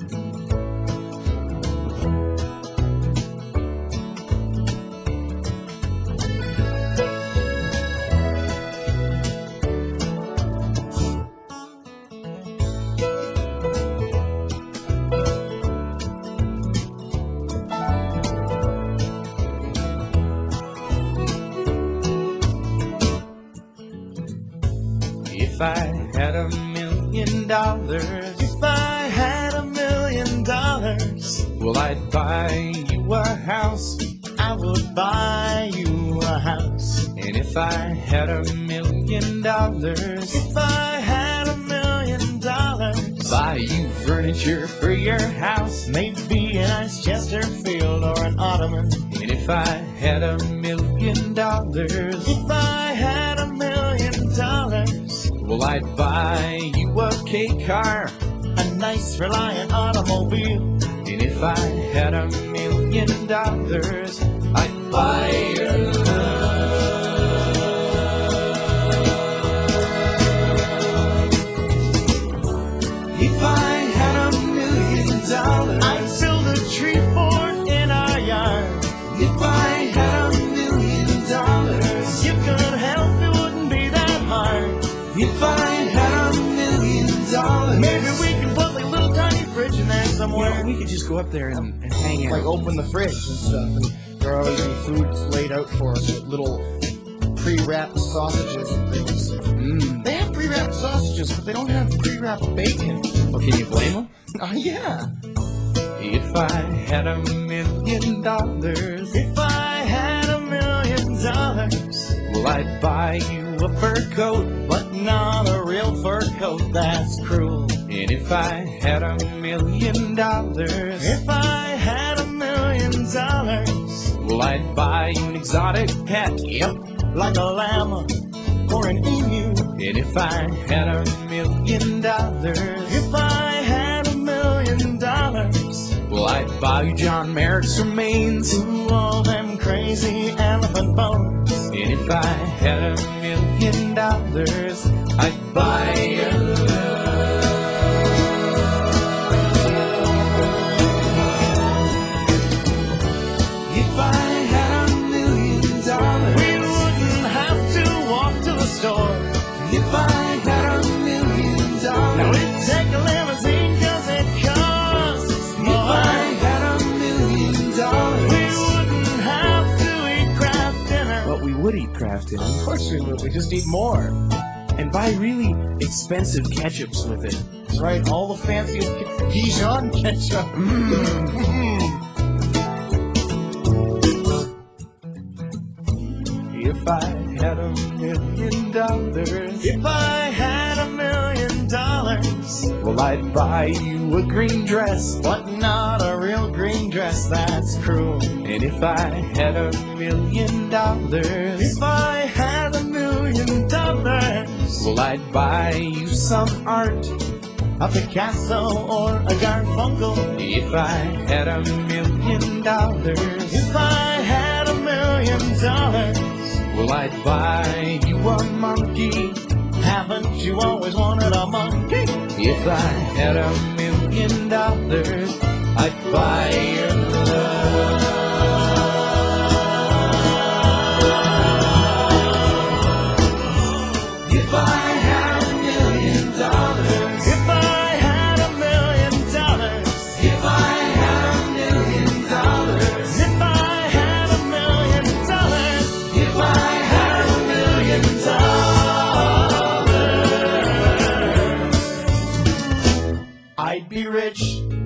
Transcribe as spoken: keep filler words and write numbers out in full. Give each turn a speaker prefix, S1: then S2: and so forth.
S1: If I had a million dollars, if I had a million dollars, well, I'd buy you a house. I would buy you a house. And if I had a million dollars, if I had a million dollars, buy you furniture for your house, maybe a nice Chesterfield or an ottoman. And if I had a million dollars, if I had a million dollars, well, I'd buy you a K car, a nice Reliant automobile. And if I had a million dollars, I'd buy you love. If I had a million dollars, I'd build a tree fort in our yard. If I had a million dollars, you could help, it wouldn't be that hard. If I had a million dollars, maybe we could put like a little tiny fridge in there somewhere.
S2: You know, we could just go up there and, and hang out.
S3: Like open the fridge and stuff, and there are always any foods laid out for us, little pre-wrapped sausages and things.
S2: Mm.
S3: They have pre-wrapped sausages, but they don't have pre-wrapped bacon.
S2: Well, can you blame them?
S3: Oh, yeah.
S1: If I had a million dollars, if I had a million dollars, well, I'd buy you a fur coat, but not a real fur coat, that's cruel. And if I had a million dollars, if I had a million dollars, well, I'd buy you an exotic pet, yep, like a llama or an emu. And if I had a million dollars, if I had a million dollars, well, I'd buy you John Merrick's remains, ooh, all them crazy elephant bones. And if I had a million dollars, I'd buy you love. If I had a million dollars, we wouldn't have to walk to the store. If I had a million dollars, now we'd take a limousine 'cause it costs more. If I had a million dollars, we wouldn't have to eat Kraft dinner.
S2: But we would eat Kraft dinner.
S3: Of course we would. We just need more.
S2: And buy really expensive ketchups with it.
S3: That's right. All the fanciest ke- Dijon ketchup.
S1: If I had a million dollars, if I had a million dollars, well, I'd buy you a green dress, but not a real green dress, that's cruel. And if I had a million dollars, if I had a million dollars, well, I'd buy you some art, a Picasso or a Garfunkel. If I had a million dollars, if I had a million dollars, well, I'd buy you a monkey. Haven't you always wanted a monkey? If I had a million dollars, I'd buy your love. If I had a million dollars, if I had a million dollars, if I had a million dollars, if I had a million dollars, if I had a million dollars, I'd be rich